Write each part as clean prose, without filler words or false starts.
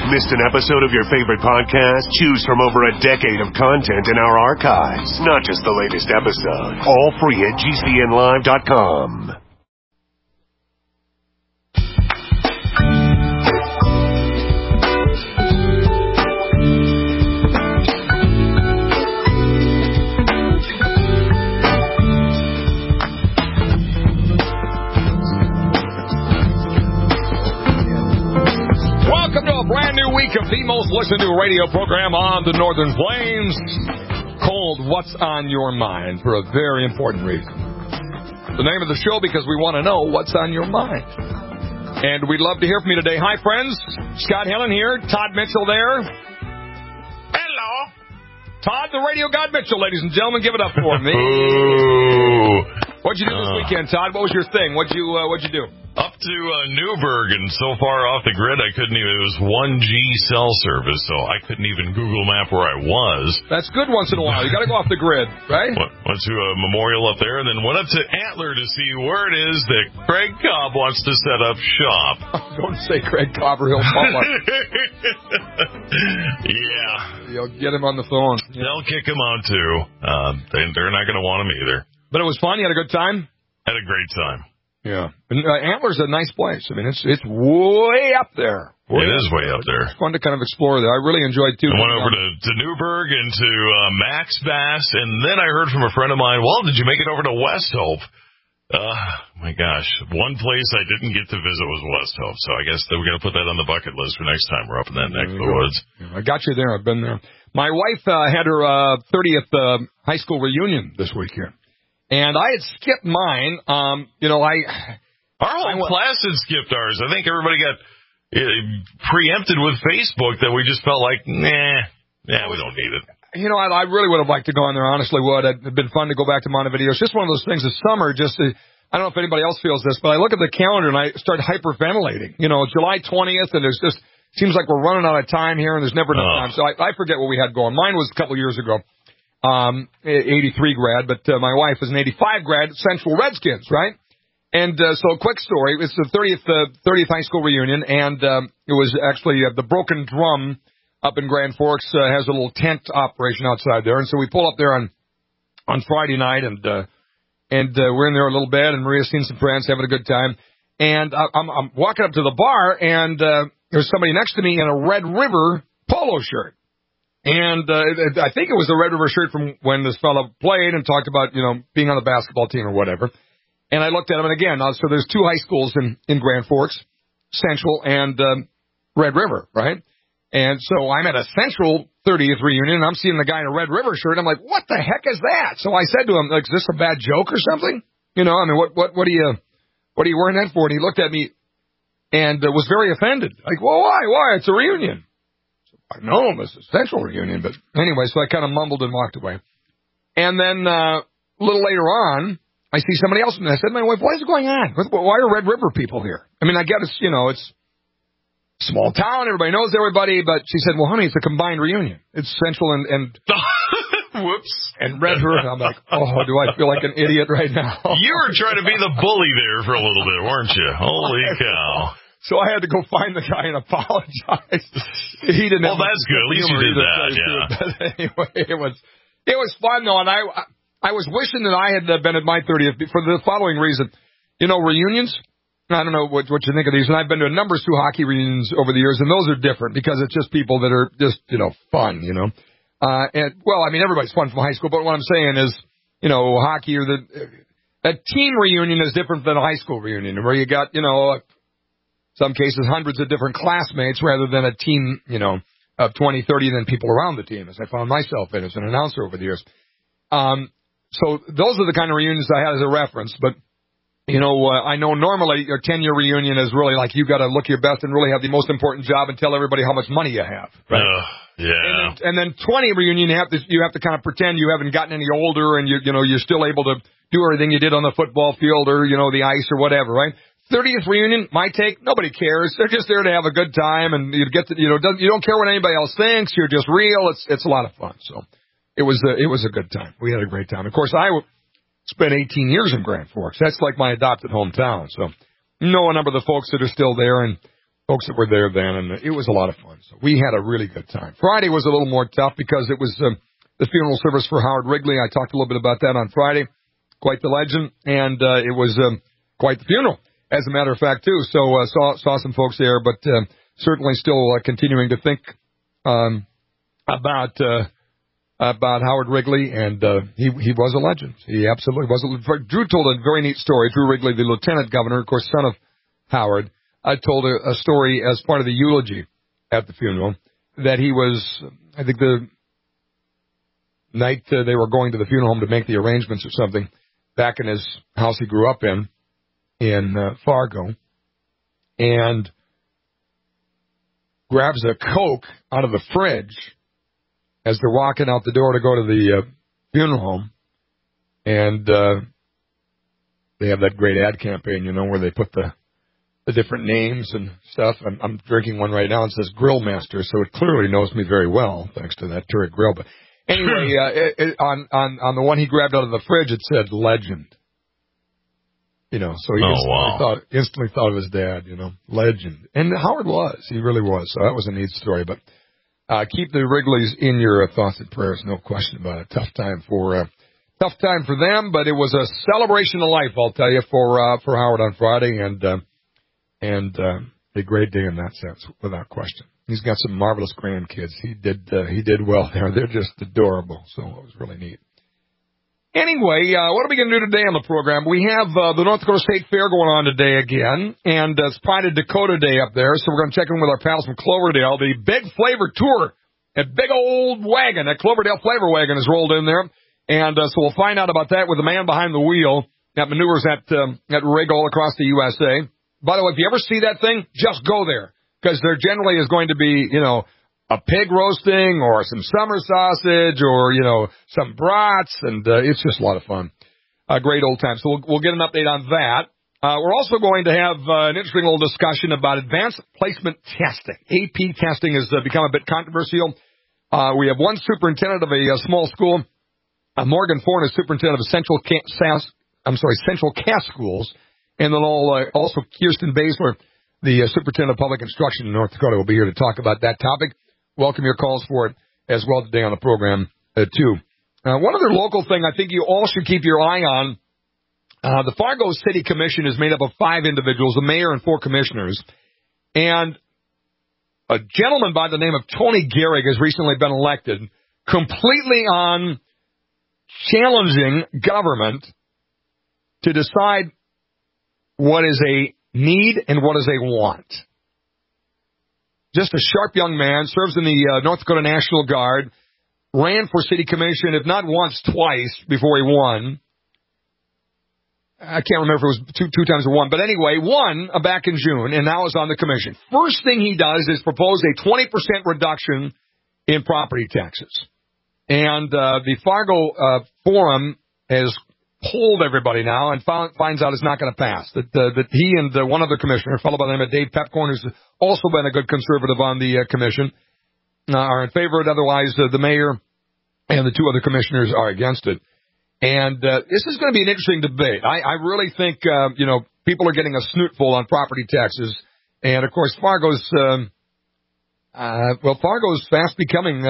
Missed an episode of your favorite podcast? Choose from over a decade of content in our archives. Not just the latest episode. All free at GCNlive.com. Brand new week of the most listened to radio program on the Northern Plains, called What's on Your Mind, for a very important reason. The name of the show because we want to know what's on your mind. And we'd love to hear from you today. Hi, friends. Scott Helen here. Todd Mitchell there. Hello. Todd, the radio god Mitchell, ladies and gentlemen. Give it up for me. What'd you do this weekend, Todd? What was your thing? What'd you do? Up to Newburgh, and so far off the grid, I couldn't even, it was 1G cell service, so I couldn't even Google Map where I was. That's good once in a while. You got to go off the grid, right? Went to a memorial up there, and then went up to Antler to see where it is that Craig Cobb wants to set up shop. Don't say Craig Cobb or he'll fall up. Yeah. You'll get him on the phone. They'll kick him out, too. They're not going to want him either. But it was fun? You had a good time? Had a great time. Yeah. And, Antler's a nice place. I mean, it's way up there. It is way up there. It's fun to kind of explore there. I really enjoyed, too. I went over to Newburgh and to Max Bass, and then I heard from a friend of mine, well, did you make it over to West Hope? My gosh. One place I didn't get to visit was West Hope, so I guess that we're going to put that on the bucket list for next time we're up in that neck of the woods. Yeah, I got you there. I've been there. My wife had her 30th high school reunion this weekend. And I had skipped mine. Our whole class had skipped ours. I think everybody got preempted with Facebook that we just felt like, we don't need it. You know, I really would have liked to go on there, honestly would. It'd been fun to go back to Montevideo. It's just one of those things this summer, I don't know if anybody else feels this, but I look at the calendar and I start hyperventilating. You know, July 20th, and there's just, seems like we're running out of time here, and there's never enough time. So I forget what we had going. Mine was a couple years ago. 83 grad, but my wife is an 85 grad, Central Redskins, right? And so a quick story. It's the 30th high school reunion, and it was actually the Broken Drum up in Grand Forks has a little tent operation outside there, and so we pull up there on Friday night, and we're in there a little bit, and Maria's seen some friends, having a good time, and I'm walking up to the bar, and there's somebody next to me in a Red River polo shirt. And I think it was the Red River shirt from when this fellow played and talked about, being on the basketball team or whatever. And I looked at him, and again, so there's two high schools in Grand Forks, Central and Red River, right? And so I'm at a Central 30th reunion, and I'm seeing the guy in a Red River shirt. I'm like, what the heck is that? So I said to him, like, is this a bad joke or something? What are you wearing that for? And he looked at me and was very offended. Like, well, why? It's a reunion. I know this is a Central reunion, but anyway, so I kind of mumbled and walked away. And then a little later on, I see somebody else, and I said to my wife, what is going on? Why are Red River people here? I mean, I get it's, it's small town, everybody knows everybody, but she said, well, honey, it's a combined reunion. It's Central and whoops. And Red River. I'm like, do I feel like an idiot right now? You were trying to be the bully there for a little bit, weren't you? Holy cow. So I had to go find the guy and apologize. He didn't. Well, that's good. At least you did that. Yeah. But anyway, it was fun though, and I was wishing that I had been at my 30th for the following reason. Reunions. I don't know what you think of these, and I've been to a number of hockey reunions over the years, and those are different because it's just people that are just fun. Everybody's fun from high school, but what I'm saying is, hockey or a team reunion is different than a high school reunion, where you got some cases, hundreds of different classmates rather than a team, of 20, 30, and then people around the team, as I found myself in as an announcer over the years. So those are the kind of reunions I had as a reference. But, I know normally your 10-year reunion is really like you got to look your best and really have the most important job and tell everybody how much money you have. Right? Yeah. And then 20 reunion, you have to kind of pretend you haven't gotten any older and you're still able to do everything you did on the football field or, the ice or whatever, right? 30th reunion, my take, nobody cares. They're just there to have a good time, and you get to, you don't care what anybody else thinks. You're just real. It's a lot of fun. So it was a good time. We had a great time. Of course, I spent 18 years in Grand Forks. That's like my adopted hometown. So know a number of the folks that are still there, and folks that were there then, and it was a lot of fun. So we had a really good time. Friday was a little more tough because it was the funeral service for Howard Wrigley. I talked a little bit about that on Friday. Quite the legend, and it was quite the funeral, as a matter of fact, too. So saw some folks there, but certainly still continuing to think about Howard Wrigley, and he was a legend. He absolutely was. Drew told a very neat story. Drew Wrigley, the lieutenant governor, of course, son of Howard, told a story as part of the eulogy at the funeral that he was, I think the night they were going to the funeral home to make the arrangements or something, back in his house he grew up in Fargo, and grabs a Coke out of the fridge as they're walking out the door to go to the funeral home, and they have that great ad campaign, you know, where they put the different names and stuff. I'm drinking one right now. It says Grill Master, so it clearly knows me very well, thanks to that Turret Grill. But anyway, on the one he grabbed out of the fridge, it said Legend. You know, so he instantly thought of his dad, you know, legend. And Howard was. He really was. So that was a neat story. But keep the Wrigleys in your thoughts and prayers, no question about it. Tough time for them, but it was a celebration of life, I'll tell you, for Howard on Friday, and a great day in that sense, without question. He's got some marvelous grandkids. He did well there. They're just adorable. So it was really neat. Anyway, what are we going to do today on the program? We have the North Dakota State Fair going on today again, and it's Pride of Dakota Day up there, so we're going to check in with our pals from Cloverdale. The Big Flavor Tour, a big old wagon, that Cloverdale Flavor Wagon is rolled in there, and so we'll find out about that with the man behind the wheel that maneuvers that rig all across the USA. By the way, if you ever see that thing, just go there, because there generally is going to be, you know, a pig roasting or some summer sausage or, you know, some brats, and it's just a lot of fun. A great old time. So we'll get an update on that. We're also going to have an interesting little discussion about advanced placement testing. AP testing has become a bit controversial. We have one superintendent of a small school, Morgan Thorne is superintendent of Central Cass Schools, and then also Kirsten Basler, the superintendent of public instruction in North Dakota, will be here to talk about that topic. Welcome your calls for it as well today on the program, too. One other local thing I think you all should keep your eye on, the Fargo City Commission is made up of 5 individuals, a mayor and 4 commissioners, and a gentleman by the name of Tony Gehrig has recently been elected, completely on challenging government to decide what is a need and what is a want. Just a sharp young man, serves in the North Dakota National Guard, ran for city commission, if not once, twice before he won. I can't remember if it was two times or one, but anyway, won back in June, and now is on the commission. First thing he does is propose a 20% reduction in property taxes. And the Fargo Forum has polled everybody now and finds out it's not going to pass. That he and one other commissioner, a fellow by the name of Dave Pepcorn, who's also been a good conservative on the commission, are in favor of it. Otherwise, the mayor and the 2 other commissioners are against it. And this is going to be an interesting debate. I really think, people are getting a snootful on property taxes. And, of course, Fargo's fast becoming,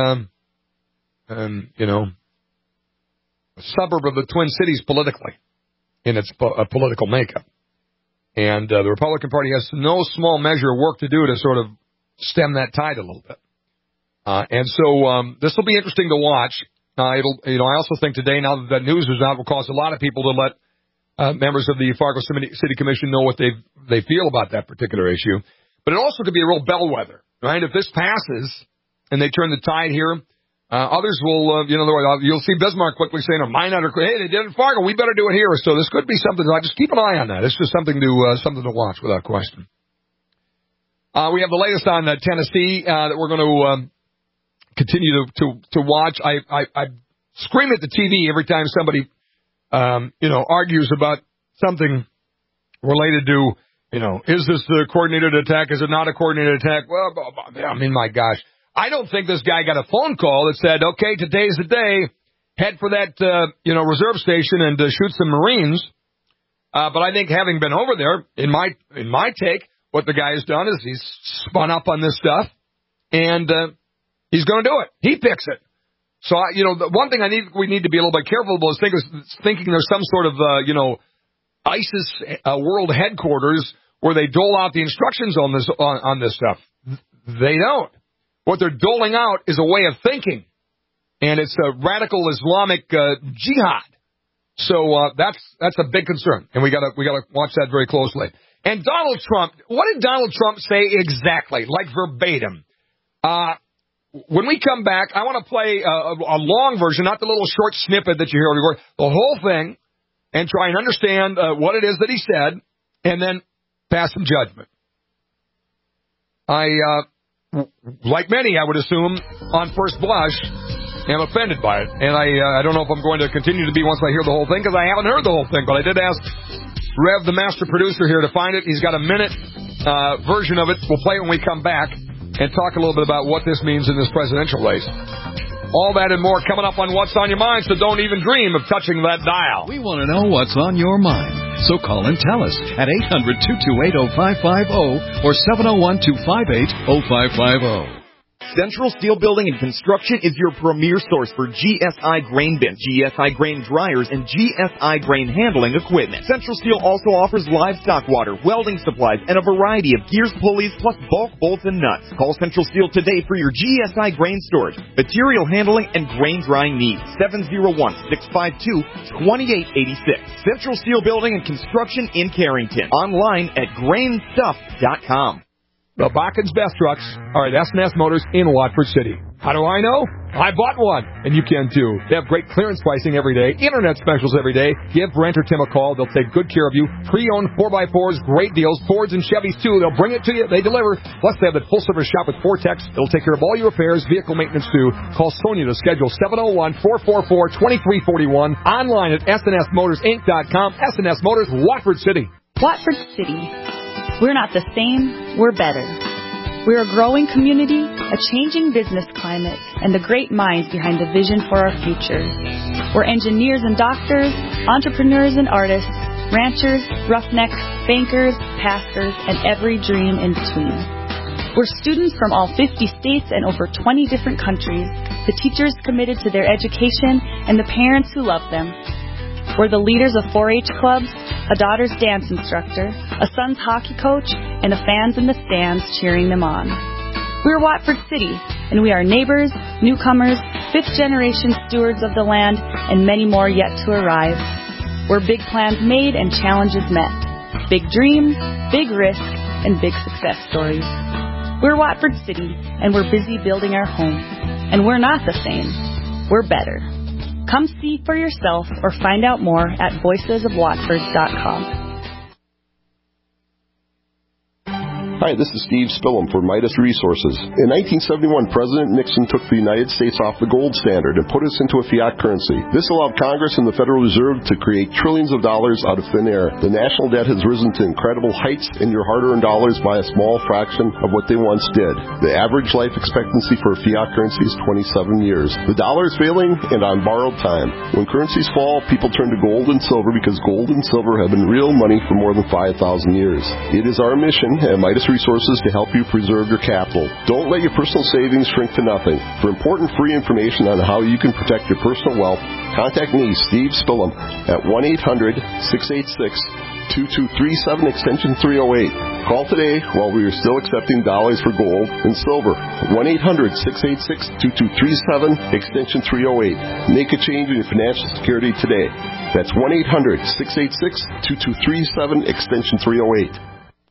a suburb of the Twin Cities politically in its political makeup. And the Republican Party has no small measure of work to do to sort of stem that tide a little bit. And so this will be interesting to watch. I also think today, now that news is out, will cause a lot of people to let members of the Fargo City Commission know what they feel about that particular issue. But it also could be a real bellwether, right? If this passes and they turn the tide here, others will, you'll see Bismarck quickly saying, "Mine under, hey, they did it in Fargo, we better do it here." So this could be something. Just keep an eye on that. It's just something to watch without question. We have the latest on Tennessee that we're going to continue to watch. I scream at the TV every time somebody argues about something related to, is this a coordinated attack? Is it not a coordinated attack? Well, I mean, my gosh. I don't think this guy got a phone call that said, "Okay, today's the day. Head for that, reserve station and shoot some Marines." But I think having been over there, in my take, what the guy has done is he's spun up on this stuff, and he's going to do it. He picks it. So, the one thing we need to be a little bit careful about is thinking there's some sort of, ISIS world headquarters where they dole out the instructions on this stuff. They don't. What they're doling out is a way of thinking, and it's a radical Islamic jihad. So that's a big concern, and we gotta watch that very closely. And Donald Trump, what did Donald Trump say exactly, like verbatim? When we come back, I want to play a long version, not the little short snippet that you hear everywhere, the whole thing, and try and understand what it is that he said, and then pass some judgment. Like many, I would assume, on first blush, am offended by it. And I don't know if I'm going to continue to be once I hear the whole thing, because I haven't heard the whole thing. But I did ask Rev, the master producer here, to find it. He's got a minute version of it. We'll play it when we come back and talk a little bit about what this means in this presidential race. All that and more coming up on What's on Your Mind, so don't even dream of touching that dial. We want to know what's on your mind, so call and tell us at 800-228-0550 or 701-258-0550. Central Steel Building and Construction is your premier source for GSI grain bins, GSI grain dryers, and GSI grain handling equipment. Central Steel also offers livestock water, welding supplies, and a variety of gears, pulleys, plus bulk bolts and nuts. Call Central Steel today for your GSI grain storage, material handling, and grain drying needs. 701-652-2886. Central Steel Building and Construction in Carrington. Online at grainstuff.com. The Bakken's Best Trucks are at S&S Motors in Watford City. How do I know? I bought one, and you can too. They have great clearance pricing every day, internet specials every day. Give Brent or Tim a call. They'll take good care of you. Pre-owned 4x4s, great deals. Fords and Chevys too. They'll bring it to you. They deliver. Plus, they have the full-service shop with Vortex. They'll take care of all your repairs, vehicle maintenance too. Call Sonia to schedule 701-444-2341. Online at snsmotorsinc.com. S&S Motors, Watford City. Watford City. We're not the same, we're better. We're a growing community, a changing business climate, and the great minds behind the vision for our future. We're engineers and doctors, entrepreneurs and artists, ranchers, roughnecks, bankers, pastors, and every dream in between. We're students from all 50 states and over 20 different countries, the teachers committed to their education, and the parents who love them. We're the leaders of 4-H clubs, a daughter's dance instructor, a son's hockey coach, and the fans in the stands cheering them on. We're Watford City, and we are neighbors, newcomers, fifth-generation stewards of the land, and many more yet to arrive. We're big plans made and challenges met. Big dreams, big risks, and big success stories. We're Watford City, and we're busy building our home. And we're not the same. We're better. Come see for yourself or find out more at voicesofwatford.com. Hi, this is Steve Spillum for Midas Resources. In 1971, President Nixon took the United States off the gold standard and put us into a fiat currency. This allowed Congress and the Federal Reserve to create trillions of dollars out of thin air. The national debt has risen to incredible heights, and your hard-earned dollars by a small fraction of what they once did. The average life expectancy for a fiat currency is 27 years. The dollar is failing and on borrowed time. When currencies fall, people turn to gold and silver because gold and silver have been real money for more than 5,000 years. It is our mission at Midas Resources to help you preserve your capital. Don't let your personal savings shrink to nothing. For important free information on how you can protect your personal wealth, contact me, Steve Spillum, at 1-800-686-2237, extension 308. Call today while we are still accepting dollars for gold and silver. 1-800-686-2237, extension 308. Make a change in your financial security today. That's 1-800-686-2237, extension 308.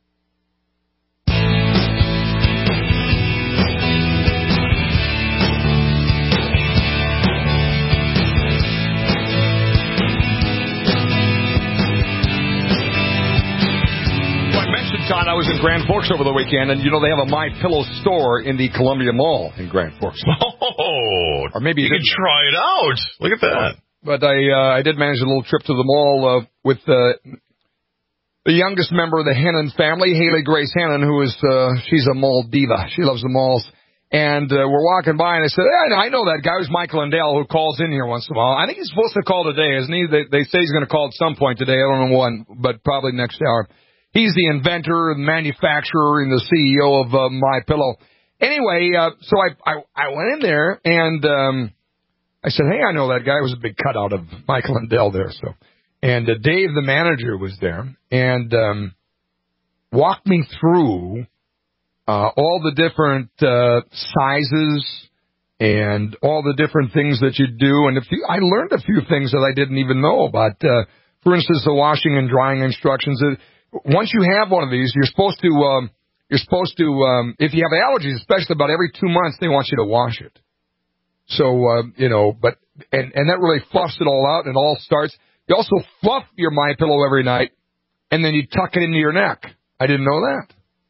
I was in Grand Forks over the weekend, and, you know, they have a My Pillow store in the Columbia Mall in Grand Forks. Oh, or maybe you can try it out. Look at that. But I did manage a little trip to the mall with the youngest member of the Hannon family, Haley Grace Hannon, who is she's a mall diva. She loves the malls. And we're walking by, and I said, hey, I know that guy who's Michael Lindell, who calls in here once in a while. I think he's supposed to call today, isn't he? They say he's going to call at some point today. I don't know when, but probably next hour. He's the inventor, the manufacturer, and the CEO of MyPillow. Anyway, so I went in there, and I said, hey, I know that guy. It was a big cutout of Michael Lindell there. So, and Dave, the manager, was there, and walked me through all the different sizes and all the different things that you do. And I learned a few things that I didn't even know about. For instance, the washing and drying instructions. Once you have one of these, you're supposed to, if you have allergies, especially about every 2 months, they want you to wash it. So, but that really fluffs it all out, and it all starts. You also fluff your MyPillow every night, and then you tuck it into your neck. I didn't know that.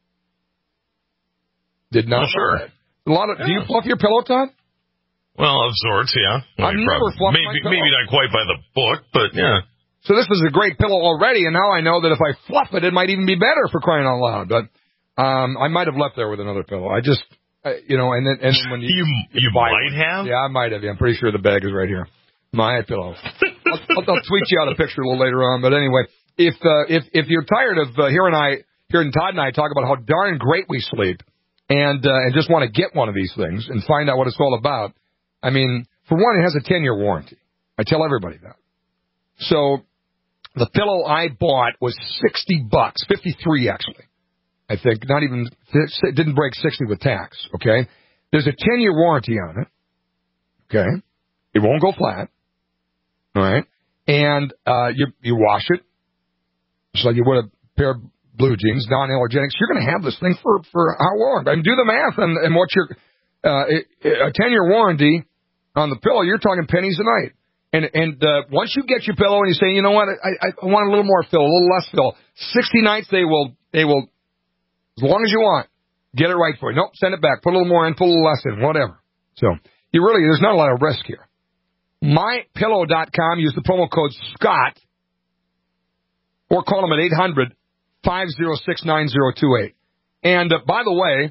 Did not. Sure. Do you fluff your pillow, Todd? Well, of sorts, yeah. I've never fluffed my pillow. Maybe not quite by the book, but yeah. So this is a great pillow already, and now I know that if I fluff it, it might even be better, for crying out loud. But I might have left there with another pillow. I just, and then when you might have? Yeah, I might have. Yeah, I'm pretty sure the bag is right here. MyPillow. I'll tweet you out a picture a little later on. But anyway, if you're tired of hearing Todd and I talk about how darn great we sleep, and just want to get one of these things and find out what it's all about, I mean, for one, it has a 10-year warranty. I tell everybody that. So the pillow I bought was $60, 53 actually. I think it didn't break 60 with tax. Okay, there's a 10-year warranty on it. Okay, it won't go flat. All right, and you wash it just like you would a pair of blue jeans, non-allergenics. You're going to have this thing for how long? I mean, do the math and what your a 10-year warranty on the pillow. You're talking pennies a night. And once you get your pillow and you say, you know what, I want a little more fill, a little less fill, 60 nights they will, as long as you want, get it right for you. Nope, send it back, put a little more in, put a little less in, whatever. So there's not a lot of risk here. MyPillow.com, use the promo code Scott, or call them at 800-506-9028. And by the way,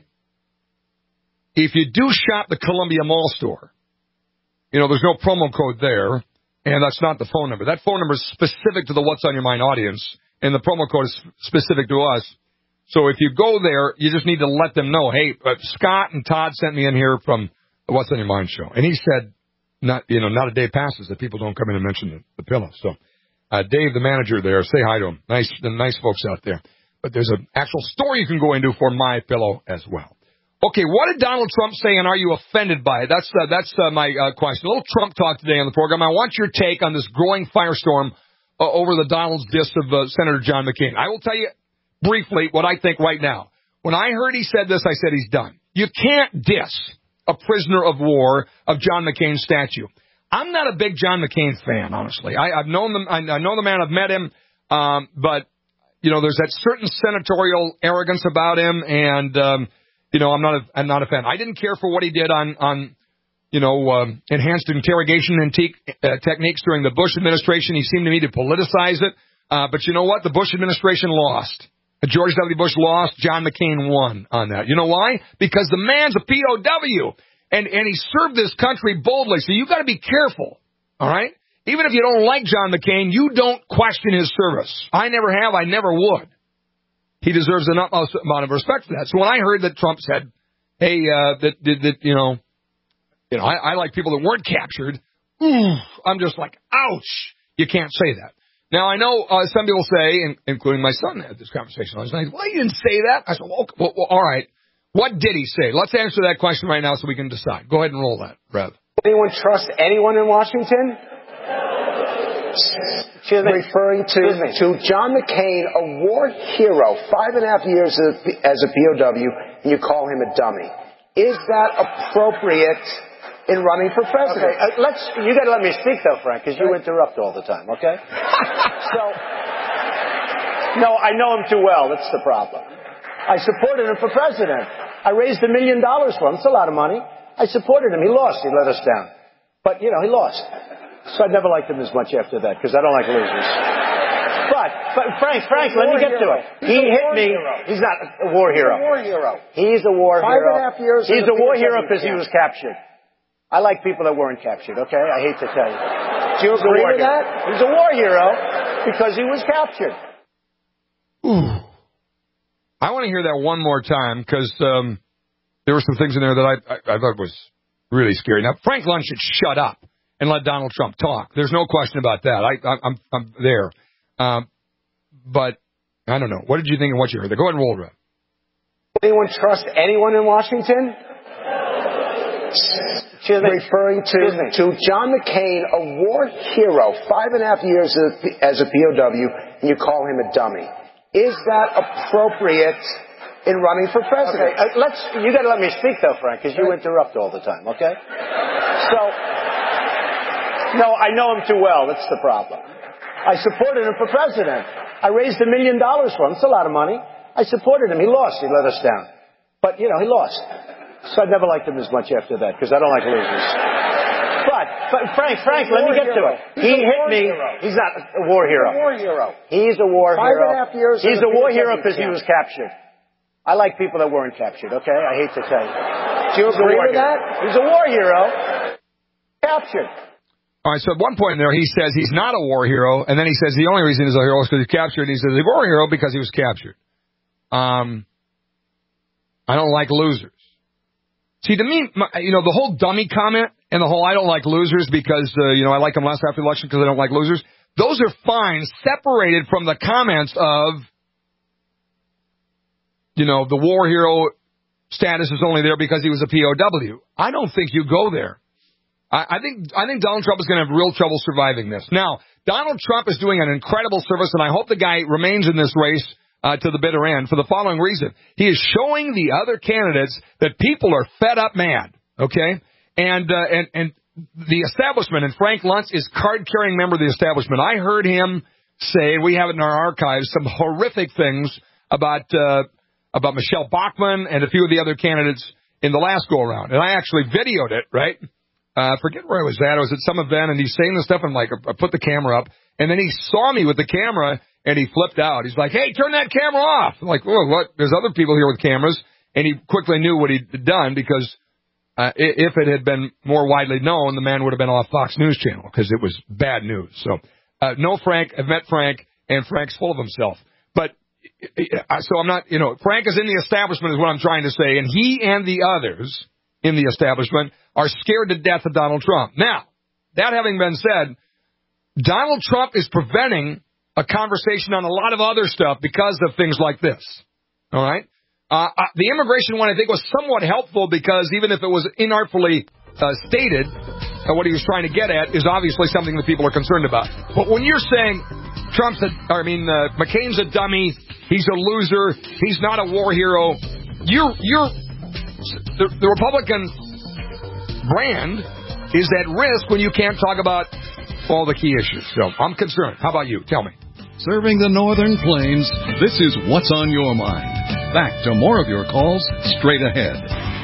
if you do shop the Columbia Mall store, there's no promo code there, and that's not the phone number. That phone number is specific to the What's on Your Mind audience, and the promo code is specific to us. So if you go there, you just need to let them know, hey, Scott and Todd sent me in here from the What's on Your Mind show. And he said, not a day passes that people don't come in and mention the pillow. So Dave, the manager there, say hi to him. Nice folks out there. But there's an actual store you can go into for MyPillow as well. Okay, what did Donald Trump say, and are you offended by it? That's my question. A little Trump talk today on the program. I want your take on this growing firestorm over the Donald's diss of Senator John McCain. I will tell you briefly what I think right now. When I heard he said this, I said he's done. You can't diss a prisoner of war of John McCain's statue. I'm not a big John McCain fan, honestly. I've known them. I know the man. I've met him. But there's that certain senatorial arrogance about him, and I'm not a fan. I didn't care for what he did on enhanced interrogation and techniques during the Bush administration. He seemed to me to politicize it. But you know what? The Bush administration lost. George W. Bush lost. John McCain won on that. You know why? Because the man's a POW, and he served this country boldly. So you got to be careful. All right. Even if you don't like John McCain, you don't question his service. I never have. I never would. He deserves an utmost amount of respect for that. So when I heard that Trump said, hey, I like people that weren't captured, I'm just like, ouch, you can't say that. Now, I know some people say, including my son had this conversation last night, well, you didn't say that. I said, well, all right. What did he say? Let's answer that question right now so we can decide. Go ahead and roll that, Rev. Anyone trust anyone in Washington? Referring to John McCain, a war hero, 5.5 years as a POW, and you call him a dummy. Is that appropriate in running for president? Okay, you got to let me speak though, Frank, because you interrupt all the time. Okay. No, I know him too well. That's the problem. I supported him for president. I raised $1 million for him. It's a lot of money. I supported him. He lost. He let us down. But he lost. So I never liked him as much after that because I don't like losers. But Frank, let me get to it. He hit me. He's not a war hero. He's a war hero. 5.5 years. He's a war hero because he was captured. I like people that weren't captured. Okay, I hate to tell you. Do you agree with that? He's a war hero because he was captured. Ooh. I want to hear that one more time because there were some things in there that I thought was really scary. Now, Frank Luntz should shut up and let Donald Trump talk. There's no question about that. I'm there. But I don't know. What did you think of what you heard? Go ahead and roll it. Anyone trust anyone in Washington? Referring to John McCain, a war hero, 5.5 years as a POW, and you call him a dummy. Is that appropriate in running for president? Okay, you got to let me speak though, Frank, because you interrupt all the time. Okay. So, no, I know him too well. That's the problem. I supported him for president. I raised $1 million for him. It's a lot of money. I supported him. He lost. He let us down. But, he lost. So I never liked him as much after that because I don't like losers. But Frank, let me get to it. He hit me. He's not a war hero. He's a war hero. 5.5 years. He's a war hero because he was captured. I like people that weren't captured, okay? I hate to tell you. Do you agree with that? He's a war hero. Captured. All right, so at one point there, he says he's not a war hero, and then he says the only reason he's a hero is because he's captured, and he says he's a war hero because he was captured. I don't like losers. See, to me, the whole dummy comment and the whole I don't like losers because, I like them less after the election because I don't like losers, those are fine, separated from the comments of, the war hero status is only there because he was a POW. I don't think you go there. I think Donald Trump is going to have real trouble surviving this. Now, Donald Trump is doing an incredible service, and I hope the guy remains in this race to the bitter end for the following reason. He is showing the other candidates that people are fed up mad, okay? And the establishment, and Frank Luntz is card-carrying member of the establishment. I heard him say, we have it in our archives, some horrific things about Michelle Bachmann and a few of the other candidates in the last go-around. And I actually videoed it, right? I forget where I was at. I was at some event, and he's saying this stuff, and I put the camera up. And then he saw me with the camera, and he flipped out. He's like, hey, turn that camera off. I'm like, whoa, what? There's other people here with cameras. And he quickly knew what he'd done because if it had been more widely known, the man would have been off Fox News Channel because it was bad news. So, no Frank. I've met Frank, and Frank's full of himself. But so I'm not, Frank is in the establishment is what I'm trying to say, and he and the others in the establishment are scared to death of Donald Trump. Now, that having been said, Donald Trump is preventing a conversation on a lot of other stuff because of things like this. All right? The immigration one, I think, was somewhat helpful because even if it was inartfully stated, what he was trying to get at is obviously something that people are concerned about. But when you're saying McCain's a dummy, he's a loser, he's not a war hero, the Republican brand is at risk when you can't talk about all the key issues. So I'm concerned. How about you? Tell me. Serving the Northern Plains, this is What's on Your Mind. Back to more of your calls straight ahead.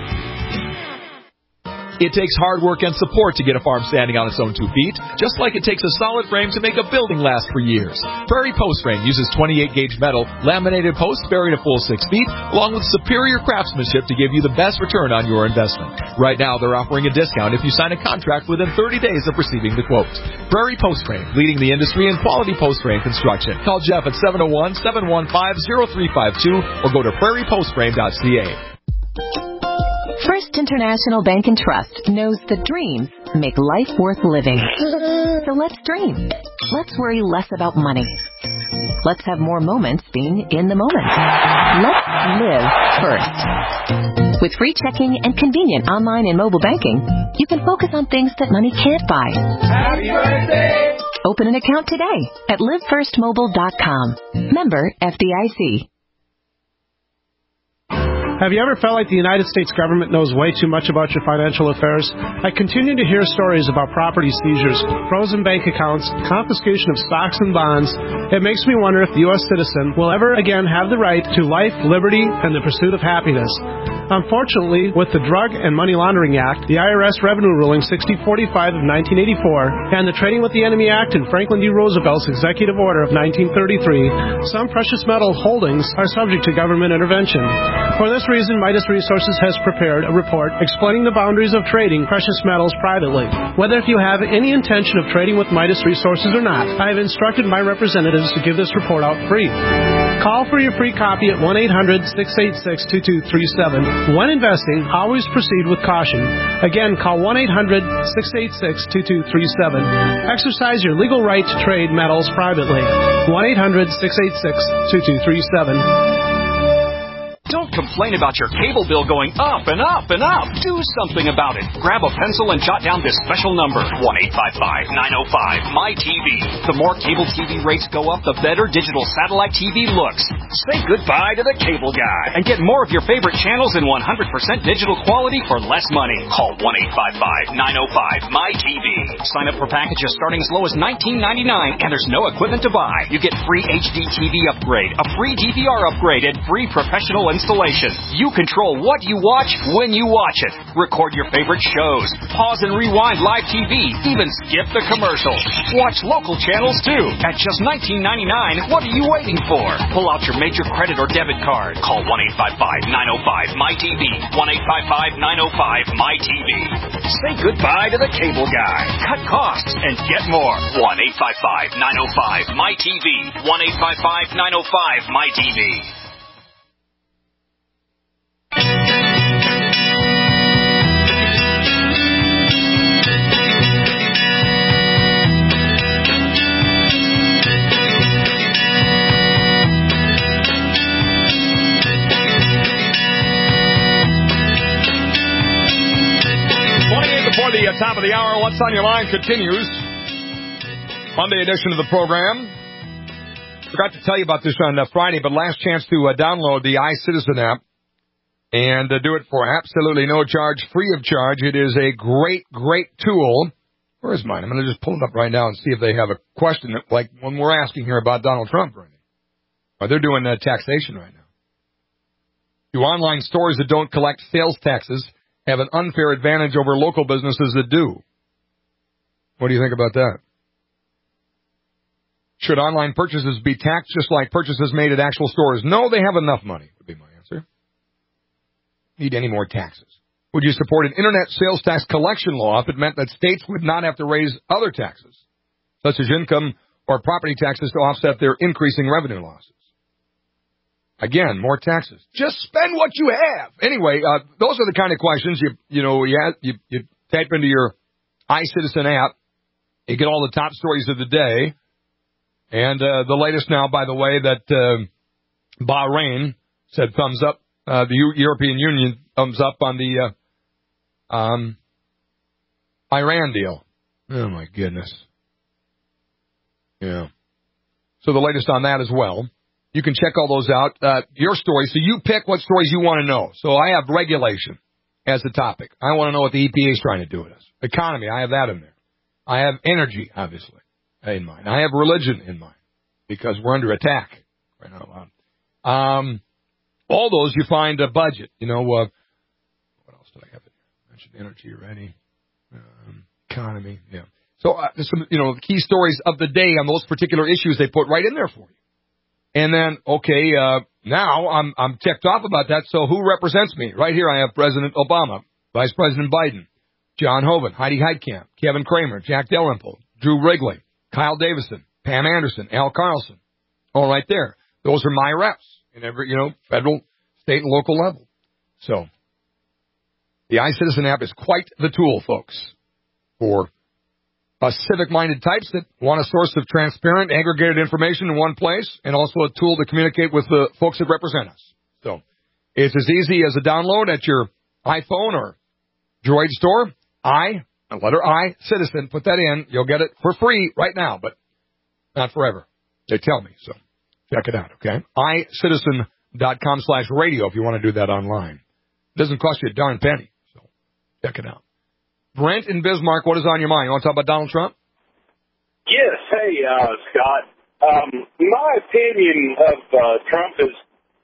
It takes hard work and support to get a farm standing on its own 2 feet, just like it takes a solid frame to make a building last for years. Prairie Post Frame uses 28-gauge metal, laminated posts buried a full 6 feet, along with superior craftsmanship to give you the best return on your investment. Right now, they're offering a discount if you sign a contract within 30 days of receiving the quote. Prairie Post Frame, leading the industry in quality post frame construction. Call Jeff at 701-715-0352 or go to prairiepostframe.ca. First International Bank and Trust knows the dreams make life worth living. So let's dream. Let's worry less about money. Let's have more moments being in the moment. Let's live first. With free checking and convenient online and mobile banking, you can focus on things that money can't buy. Happy birthday! Open an account today at livefirstmobile.com. Member FDIC. Have you ever felt like the United States government knows way too much about your financial affairs? I continue to hear stories about property seizures, frozen bank accounts, confiscation of stocks and bonds. It makes me wonder if the U.S. citizen will ever again have the right to life, liberty, and the pursuit of happiness. Unfortunately, with the Drug and Money Laundering Act, the IRS Revenue Ruling 6045 of 1984, and the Trading with the Enemy Act and Franklin D. Roosevelt's Executive Order of 1933, some precious metal holdings are subject to government intervention. For this reason, Midas Resources has prepared a report explaining the boundaries of trading precious metals privately. Whether if you have any intention of trading with Midas Resources or not, I have instructed my representatives to give this report out free. Call for your free copy at 1-800-686-2237. When investing, always proceed with caution. Again, call 1-800-686-2237. Exercise your legal right to trade metals privately. 1-800-686-2237. Don't complain about your cable bill going up and up and up. Do something about it. Grab a pencil and jot down this special number, 1-855-905-MY-TV. The more cable TV rates go up, the better digital satellite TV looks. Say goodbye to the cable guy and get more of your favorite channels in 100% digital quality for less money. Call 1-855-905-MY-TV. Sign up for packages starting as low as $19.99, and there's no equipment to buy. You get free HD TV upgrade, a free DVR upgrade, and free professional installation. You control what you watch when you watch it. Record your favorite shows. Pause and rewind live TV. Even skip the commercials. Watch local channels too. At just $19.99, what are you waiting for? Pull out your major credit or debit card. Call 1-855-905-MY-TV. 1-855-905-MY-TV. Say goodbye to the cable guy. Cut costs and get more. 1-855-905-MY-TV. 1-855-905-MY-TV. Before the top of the hour, What's on Your Mind continues. Monday edition of the program. Forgot to tell you about this on Friday, but last chance to download the iCitizen app and do it for absolutely no charge, free of charge. It is a great, great tool. Where is mine? I'm going to just pull it up right now and see if they have a question, like when we're asking here about Donald Trump or anything. Or they're doing taxation right now. Do online stores that don't collect sales taxes have an unfair advantage over local businesses that do? What do you think about that? Should online purchases be taxed just like purchases made at actual stores? No, they have enough money, would be my answer. Need any more taxes? Would you support an internet sales tax collection law if it meant that states would not have to raise other taxes, such as income or property taxes, to offset their increasing revenue losses? Again, more taxes. Just spend what you have. Anyway, those are the kind of questions you type into your iCitizen app. You get all the top stories of the day. And the latest now, by the way, that Bahrain said thumbs up. The European Union thumbs up on the Iran deal. Oh, my goodness. Yeah. So the latest on that as well. You can check all those out. Your story. So you pick what stories you want to know. So I have regulation as the topic. I want to know what the EPA is trying to do with us. Economy, I have that in there. I have energy, obviously, in mind. I have religion in mind because we're under attack right now. All those you find a budget. What else did I have in here? I mentioned energy already. Economy, yeah. So some, key stories of the day on those particular issues they put right in there for you. And then, okay, now I'm ticked off about that, so who represents me? Right here I have President Obama, Vice President Biden, John Hoeven, Heidi Heitkamp, Kevin Kramer, Jack Dalrymple, Drew Wrigley, Kyle Davison, Pam Anderson, Al Carlson. All right there. Those are my reps in every, federal, state, and local level. So the iCitizen app is quite the tool, folks, for civic-minded types that want a source of transparent, aggregated information in one place, and also a tool to communicate with the folks that represent us. So it's as easy as a download at your iPhone or Droid store. Letter I, Citizen, put that in. You'll get it for free right now, but not forever. They tell me, so check it out, okay? iCitizen.com/radio if you want to do that online. It doesn't cost you a darn penny, so check it out. Brent in Bismarck, what is on your mind? You want to talk about Donald Trump? Yes. Hey, Scott. My opinion of Trump is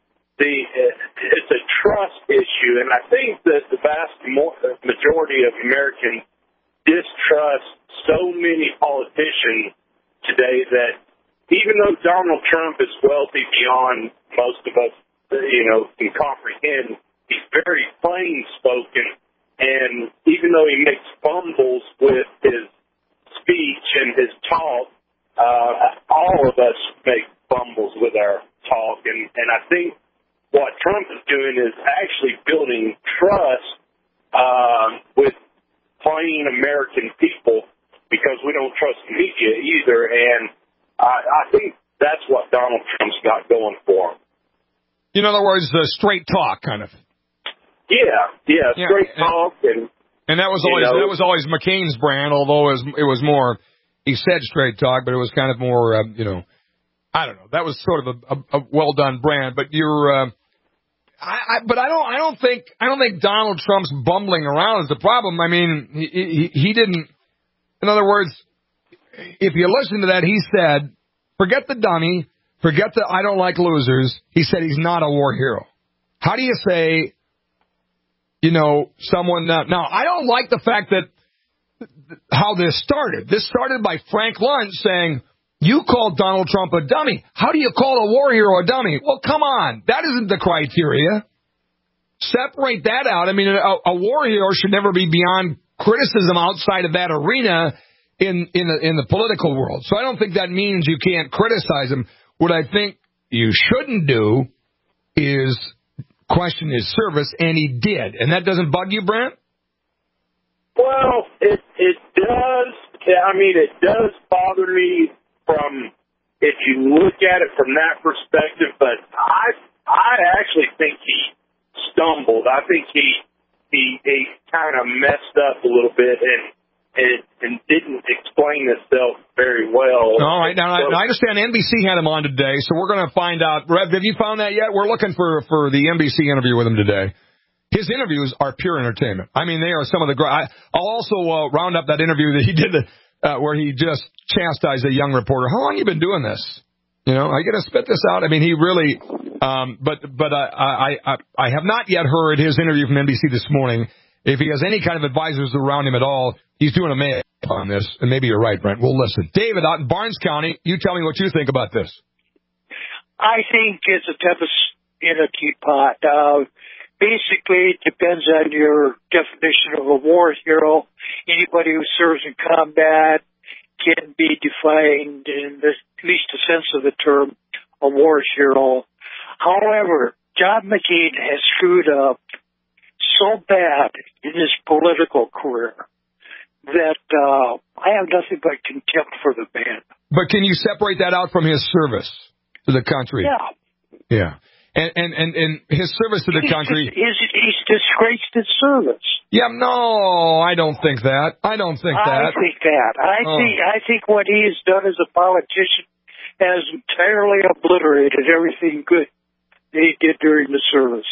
it's a trust issue, and I think that the vast majority of Americans distrust so many politicians today that even though Donald Trump is wealthy beyond most of us, can comprehend, he's very plain-spoken. And even though he makes fumbles with his speech and his talk, all of us make fumbles with our talk, and I think what Trump is doing is actually building trust with plain American people, because we don't trust the media either, and I think that's what Donald Trump's got going for him. In other words, the straight talk, kind of. Yeah, straight talk, and that was always McCain's brand, although it was more, he said straight talk, but it was kind of more, I don't know. That was sort of a well done brand, but you're. But I don't think Donald Trump's bumbling around is the problem. I mean, he didn't. In other words, if you listen to that, he said, forget the dummy, forget the I don't like losers. He said he's not a war hero. How do you say, someone now? I don't like the fact that how this started. This started by Frank Luntz saying, you called Donald Trump a dummy. How do you call a war hero a dummy? Well, come on. That isn't the criteria. Separate that out. I mean, a war hero should never be beyond criticism outside of that arena in the political world. So I don't think that means you can't criticize him. What I think you shouldn't do is question his service, and he did. And that doesn't bug you, Brent? Well, it does. I mean, it does bother me from, if you look at it from that perspective, but I actually think he stumbled. I think he kind of messed up a little bit and didn't explain himself very well. All right. Now, I understand NBC had him on today, so we're going to find out. Rev, have you found that yet? We're looking for the NBC interview with him today. His interviews are pure entertainment. I mean, they are some of the great. I'll also round up that interview that he did where he just chastised a young reporter. How long have you been doing this? I got to spit this out. I mean, he really, but I have not yet heard his interview from NBC this morning. If he has any kind of advisors around him at all, he's doing amazing on this. And maybe you're right, Brent. We'll listen. David, out in Barnes County, you tell me what you think about this. I think it's a tempest in a teapot. Basically, it depends on your definition of a war hero. Anybody who serves in combat can be defined in at least the sense of the term a war hero. However, John McCain has screwed up so bad in his political career that I have nothing but contempt for the man. But can you separate that out from his service to the country? Yeah. And his service to the country. He's disgraced his service. Yeah, no, I don't think that. I think that. I think what he has done as a politician has entirely obliterated everything good that he did during the service.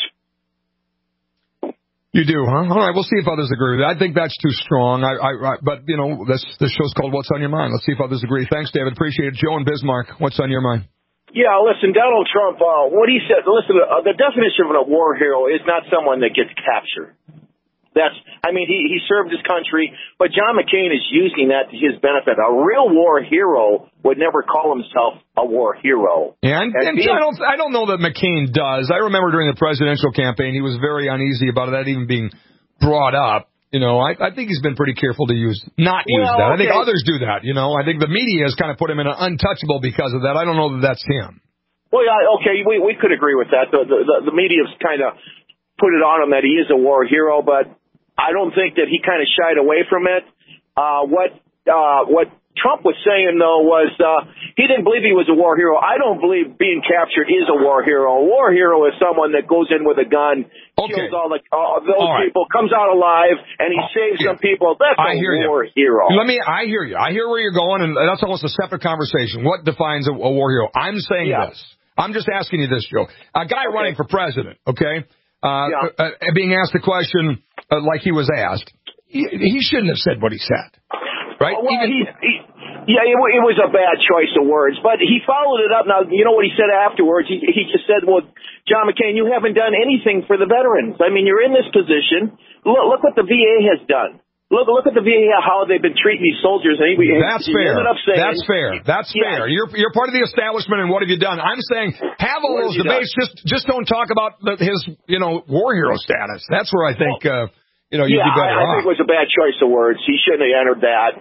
You do, huh? All right, we'll see if others agree with that. I think that's too strong. But, this show's called What's on Your Mind. Let's see if others agree. Thanks, David. Appreciate it. Joe and Bismarck, what's on your mind? Yeah, listen, Donald Trump, what he said, listen, the definition of a war hero is not someone that gets captured. He served his country, but John McCain is using that to his benefit. A real war hero would never call himself a war hero. Yeah, and I don't know that McCain does. I remember during the presidential campaign, he was very uneasy about that even being brought up. I think he's been pretty careful to use that. I think others do that. I think the media has kind of put him in an untouchable because of that. I don't know that that's him. Well, yeah, okay, we could agree with that. The media's kind of put it on him that he is a war hero, but I don't think that he kind of shied away from it. What Trump was saying, though, was he didn't believe he was a war hero. I don't believe being captured is a war hero. A war hero is someone that goes in with a gun, kills all those people, comes out alive, and he saves some people. That's a war hero. I hear you. I hear where you're going, and that's almost a separate conversation. What defines a war hero? I'm saying this. I'm just asking you this, Joe. A guy running for president, being asked a question like he was asked, he shouldn't have said what he said. Right? Well, it was a bad choice of words, but he followed it up. Now, you know what he said afterwards? He just said, well, John McCain, you haven't done anything for the veterans. I mean, you're in this position. Look what the VA has done. Look at the VA, how they've been treating these soldiers. And That's fair. That's fair. You're part of the establishment, and what have you done? I'm saying have all those debates. Just don't talk about his war hero status. That's where I think you'd be better off. I think it was a bad choice of words. He shouldn't have entered that.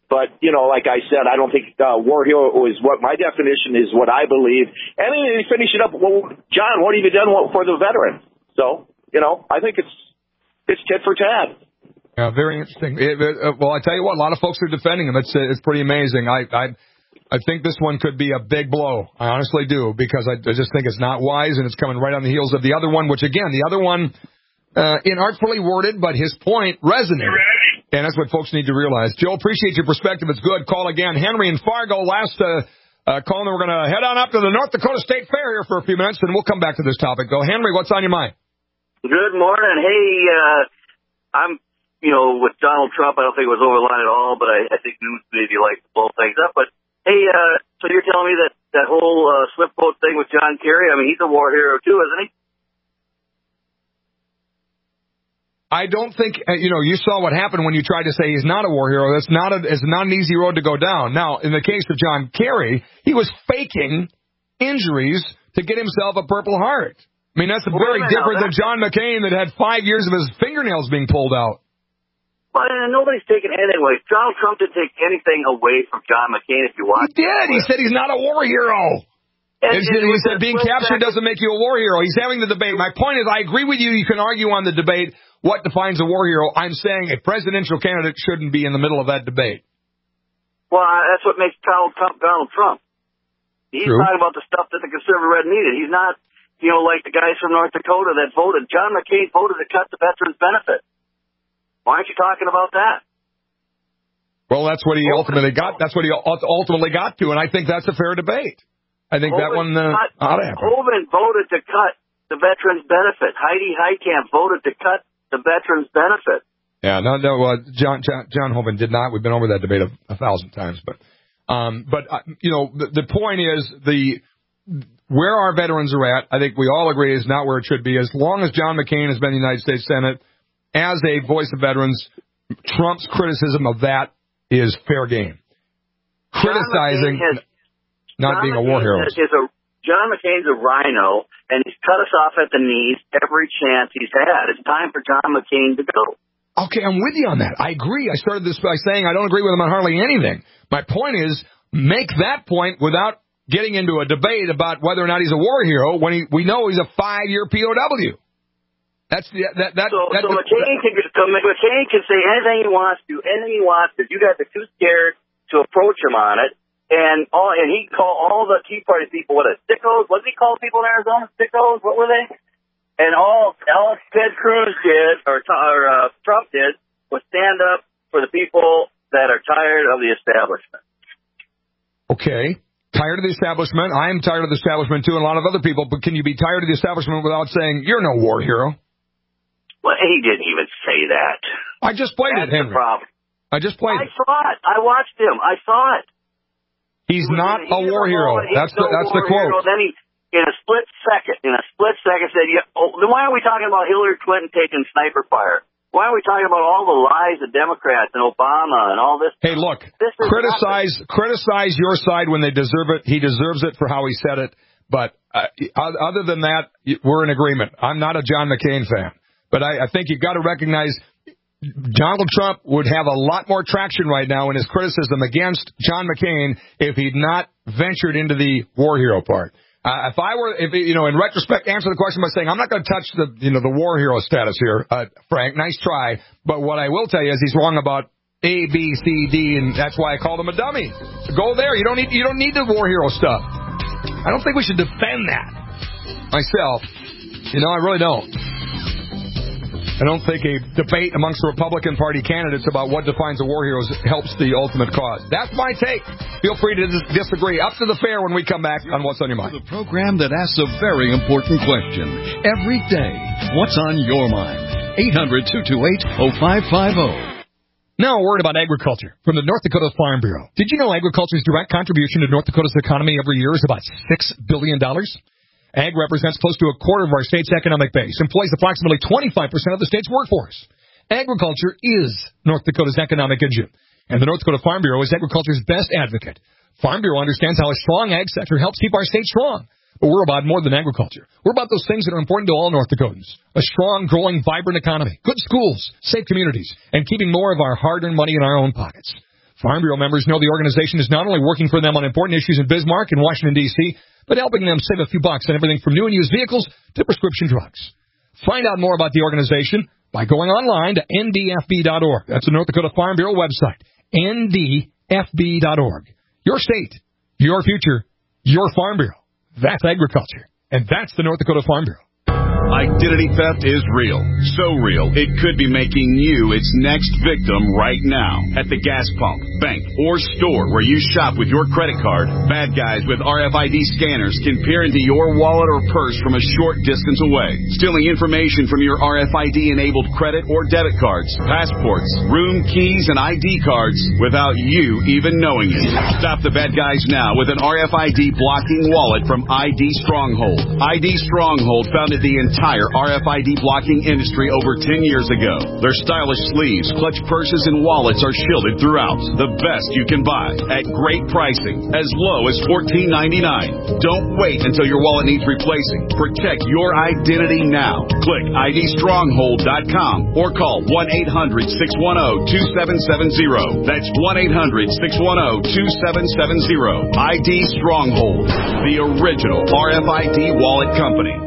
But, like I said, I don't think war hero is what my definition is, what I believe. And then they finish it up, well, John, what have you done for the veterans? So, I think it's tit for tat. Yeah, very interesting. Well, I tell you what, a lot of folks are defending him. It's pretty amazing. I think this one could be a big blow. I honestly do, because I just think it's not wise, and it's coming right on the heels of the other one, which, again, the other one, inartfully worded, but his point resonated. And that's what folks need to realize. Joe, appreciate your perspective. It's good. Call again. Henry in Fargo, last call, and then we're going to head on up to the North Dakota State Fair here for a few minutes, and we'll come back to this topic. Go, Henry, what's on your mind? Good morning. Hey, I'm, with Donald Trump, I don't think it was over the line at all, but I think news media likes to blow things up. But, hey, so you're telling me that whole slip boat thing with John Kerry, I mean, he's a war hero too, isn't he? I don't think, you saw what happened when you tried to say he's not a war hero. It's not an easy road to go down. Now, in the case of John Kerry, he was faking injuries to get himself a Purple Heart. I mean, that's very different than John McCain that had 5 years of his fingernails being pulled out. Well, nobody's taking anything away. Donald Trump didn't take anything away from John McCain, if you want. He did. He said he's not a war hero. He said being captured doesn't make you a war hero. He's having the debate. My point is, I agree with you. You can argue on the debate what defines a war hero. I'm saying a presidential candidate shouldn't be in the middle of that debate. Well, that's what makes Donald Trump. He's talking about the stuff that the conservative red needed. He's not, like the guys from North Dakota that voted. John McCain voted to cut the veterans' benefit. Why aren't you talking about that? Well, that's what he ultimately got. That's what he ultimately got to, and I think that's a fair debate. I think that one ought to happen. Hoeven voted to cut the veterans' benefit. Heidi Heitkamp voted to cut the veterans' benefit. Yeah, John Hoeven did not. We've been over that debate a thousand times, but the point is where our veterans are at. I think we all agree is not where it should be. As long as John McCain has been in the United States Senate as a voice of veterans, Trump's criticism of that is fair game. Criticizing not being a war hero. John McCain's a rhino, and he's cut us off at the knees every chance he's had. It's time for John McCain to go. Okay, I'm with you on that. I agree. I started this by saying I don't agree with him on hardly anything. My point is, make that point without getting into a debate about whether or not he's a war hero when we know he's a 5-year POW. So McCain can say anything he wants to, You guys are too scared to approach him on it. And he called all the Tea Party people, sickos? What did he call people in Arizona? Sickos? What were they? And all Ted Cruz did, or Trump did, was stand up for the people that are tired of the establishment. Okay. Tired of the establishment. I am tired of the establishment, too, and a lot of other people. But can you be tired of the establishment without saying, you're no war hero? Well, he didn't even say that. I just played it, Henry. That's the problem. I just played it. I saw it. I watched him. I saw it. He's not a war hero. That's the quote. Hero. Then he, in a split second, said, then why are we talking about Hillary Clinton taking sniper fire? Why are we talking about all the lies of Democrats and Obama and all this? Hey, look, criticize your side when they deserve it. He deserves it for how he said it. But other than that, we're in agreement. I'm not a John McCain fan. But I think you've got to recognize Donald Trump would have a lot more traction right now in his criticism against John McCain if he'd not ventured into the war hero part. In retrospect, answer the question by saying, I'm not going to touch the war hero status here, Frank. Nice try. But what I will tell you is he's wrong about A, B, C, D, and that's why I called him a dummy. So go there. You don't need the war hero stuff. I don't think we should defend that myself. I really don't. I don't think a debate amongst the Republican Party candidates about what defines a war hero helps the ultimate cause. That's my take. Feel free to disagree. Up to the fair when we come back on What's on Your Mind. The program that asks a very important question every day. What's on your mind? 800-228-0550. Now a word about agriculture from the North Dakota Farm Bureau. Did you know agriculture's direct contribution to North Dakota's economy every year is about $6 billion? Ag represents close to a quarter of our state's economic base, employs approximately 25% of the state's workforce. Agriculture is North Dakota's economic engine, and the North Dakota Farm Bureau is agriculture's best advocate. Farm Bureau understands how a strong ag sector helps keep our state strong. But we're about more than agriculture. We're about those things that are important to all North Dakotans. A strong, growing, vibrant economy, good schools, safe communities, and keeping more of our hard-earned money in our own pockets. Farm Bureau members know the organization is not only working for them on important issues in Bismarck and Washington, D.C., but helping them save a few bucks on everything from new and used vehicles to prescription drugs. Find out more about the organization by going online to ndfb.org. That's the North Dakota Farm Bureau website, ndfb.org. Your state, your future, your Farm Bureau. That's agriculture, and that's the North Dakota Farm Bureau. Identity theft is real. So real, it could be making you its next victim right now. At the gas pump, bank, or store where you shop with your credit card, bad guys with RFID scanners can peer into your wallet or purse from a short distance away, stealing information from your RFID-enabled credit or debit cards, passports, room keys, and ID cards without you even knowing it. Stop the bad guys now with an RFID blocking wallet from ID Stronghold. ID Stronghold founded the entire RFID blocking industry over 10 years ago. Their stylish sleeves, clutch purses, and wallets are shielded throughout. The best you can buy at great pricing, as low as $14.99. Don't wait until your wallet needs replacing. Protect your identity now. Click IDStronghold.com or call 1-800-610-2770. That's 1-800-610-2770. ID Stronghold, the original RFID wallet company.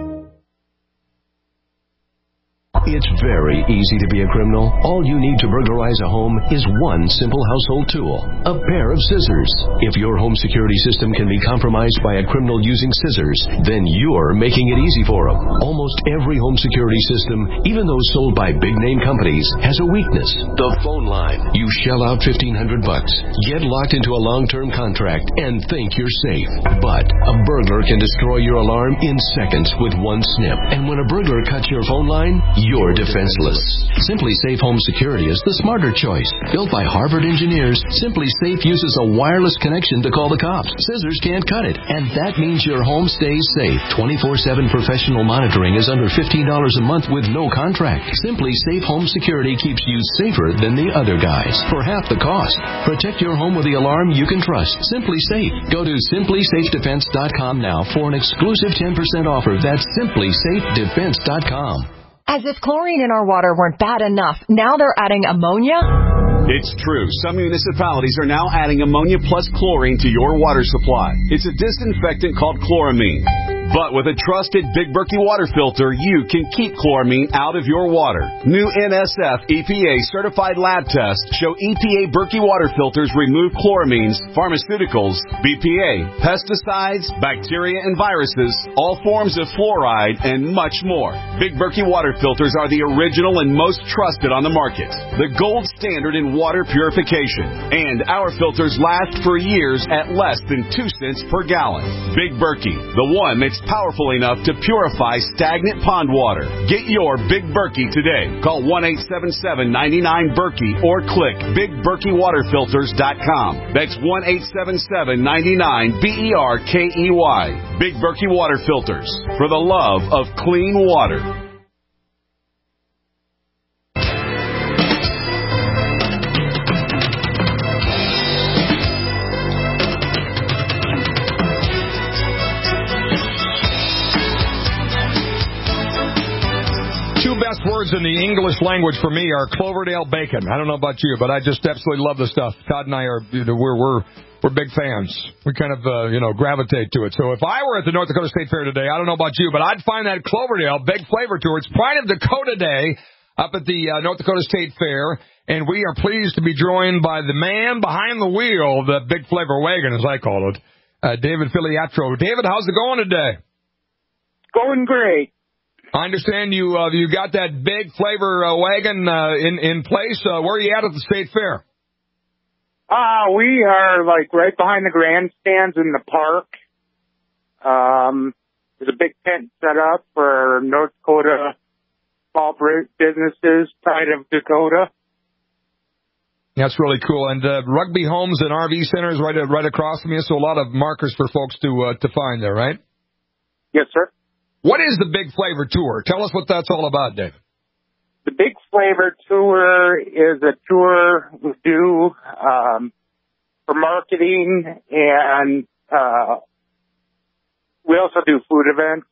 It's very easy to be a criminal. All you need to burglarize a home is one simple household tool, a pair of scissors. If your home security system can be compromised by a criminal using scissors, then you're making it easy for them. Almost every home security system, even those sold by big-name companies, has a weakness. The phone line. You shell out $1,500, get locked into a long-term contract, and think you're safe. But a burglar can destroy your alarm in seconds with one snip. And when a burglar cuts your phone line, you're defenseless. Simply Safe Home Security is the smarter choice. Built by Harvard engineers, Simply Safe uses a wireless connection to call the cops. Scissors can't cut it, and that means your home stays safe. 24/7 professional monitoring is under $15 a month with no contract. Simply Safe Home Security keeps you safer than the other guys for half the cost. Protect your home with the alarm you can trust. Simply Safe. Go to simplysafedefense.com now for an exclusive 10% offer. That's simplysafedefense.com. As if chlorine in our water weren't bad enough, now they're adding ammonia? It's true. Some municipalities are now adding ammonia plus chlorine to your water supply. It's a disinfectant called chloramine. But with a trusted Big Berkey water filter, you can keep chloramine out of your water. New NSF EPA certified lab tests show EPA Berkey water filters remove chloramines, pharmaceuticals, BPA, pesticides, bacteria and viruses, all forms of fluoride, and much more. Big Berkey water filters are the original and most trusted on the market. The gold standard in water purification. And our filters last for years at less than 2 cents per gallon. Big Berkey, the one that's powerful enough to purify stagnant pond water. Get your Big Berkey today. Call 1-877-99-BERKEY or click BigBerkeyWaterFilters.com. That's 1-877-99-BERKEY. Big Berkey Water Filters, for the love of clean water. Best words in the English language for me are Cloverdale bacon. I don't know about you, but I just absolutely love the stuff. Todd and I are, we're big fans. We kind of, gravitate to it. So if I were at the North Dakota State Fair today, I don't know about you, but I'd find that Cloverdale Big Flavor Tour. It's Pride of Dakota Day up at the North Dakota State Fair, and we are pleased to be joined by the man behind the wheel of the Big Flavor Wagon, as I call it, David Filiatro. David, how's it going today? Going great. I understand you got that Big Flavor wagon in place. Where are you at the state fair? We are right behind the grandstands in the park. There's a big tent set up for North Dakota small businesses, Pride of Dakota. That's really cool. And Rugby Homes and RV Centers right across from you, so a lot of markers for folks to find there, right? Yes, sir. What is the Big Flavor Tour? Tell us what that's all about, David. The Big Flavor Tour is a tour we do for marketing, and we also do food events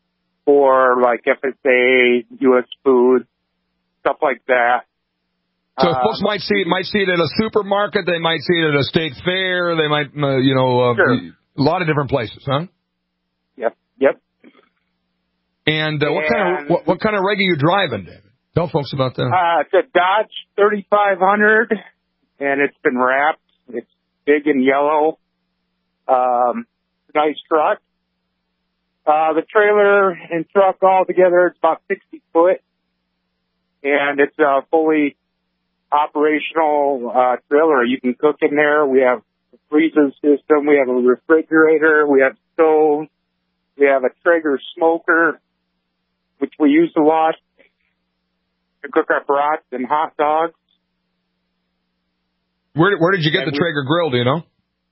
for FSA, U.S. Food, stuff like that. So folks might see it at a supermarket. They might see it at a state fair. They might, Sure. a lot of different places, huh? Yep. And what kind of rig are you driving, David? Tell folks about that. It's a Dodge 3500, and it's been wrapped. It's big and yellow. Nice truck. The trailer and truck all together, it's about 60 foot, and it's a fully operational trailer. You can cook in there. We have a freezer system. We have a refrigerator. We have stove. We have a Traeger smoker, which we use a lot to cook our brats and hot dogs. Where did you get the Traeger grill? Do you know?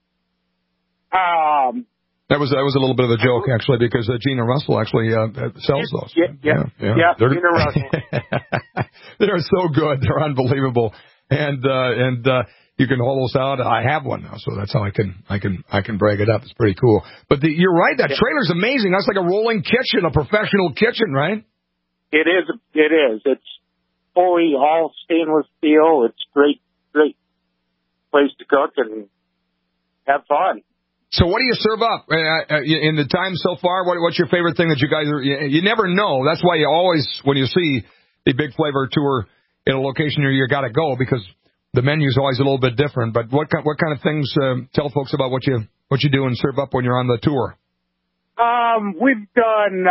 That was a little bit of a joke, actually, because Gina Russell actually sells those. Yeah, Gina Russell. They're so good. They're unbelievable. And you can haul those out. I have one now, so that's how I can brag it up. It's pretty cool. But you're right. That trailer's amazing. That's like a rolling kitchen, a professional kitchen, right? It is. It's fully all stainless steel. It's great place to cook and have fun. So what do you serve up in the time so far? What's your favorite thing that you guys are? You never know. That's why you always, when you see the Big Flavor Tour in a location here, you got to go because the menu's always a little bit different. But what kind of things tell folks about what you do and serve up when you're on the tour? We've done